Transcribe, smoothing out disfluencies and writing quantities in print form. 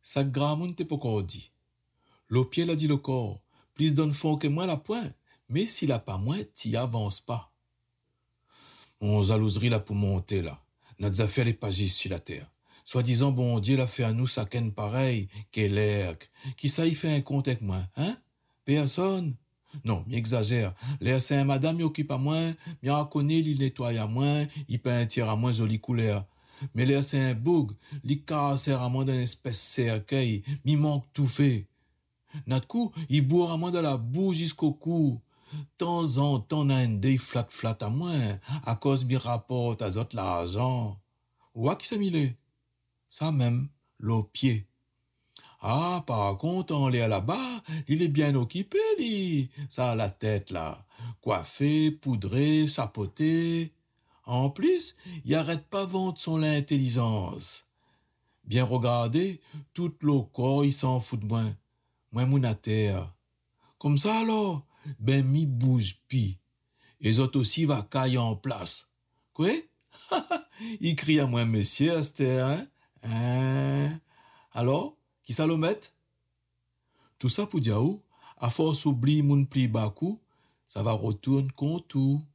Ça gramoun te poko dit. Le pied l'a dit le corps. Plus donne fort que moi la pointe. Mais s'il a pas moins, t'y avances pas. On jalouserie là pour monter là. Notre affaire est pas juste sur la terre. Soi-disant, bon Dieu l'a fait à nous ça ken pareil, qu'est l'air. Qui ça y fait un compte avec moi, hein? Personne. Non, m'exagère. L'air c'est un madame y occupe à moins, m'y connaît, il nettoie à moins, il peint un tir à moins jolie couleur. Mais l'air c'est un boug, il casse à moins d'une espèce cercueil, m'y manque tout fait. Notre coup, il bourre à moins de la boue jusqu'au cou. Temps en temps, on a un deuil flat à moins, à cause m'y rapporte à zot l'argent. Ouah qui s'est mis ça même, le pied. Ah, par contre, on l'est là-bas, il est bien occupé, lui. Ça a la tête, là. Coiffé, poudré, chapeauté. En plus, il arrête pas vendre son intelligence. Bien regardé, tout le corps, il s'en fout de moi. Moi, mon à terre. Comme ça, alors, ben, mi bouge pi. Et autres aussi va cailler en place. Quoi? Il crie à moi, monsieur, à cette heure, hein? Hein? Alors, qui ça le met? Tout ça pour dire, à force oublie mon pli bakou, ça va retourner contre tout.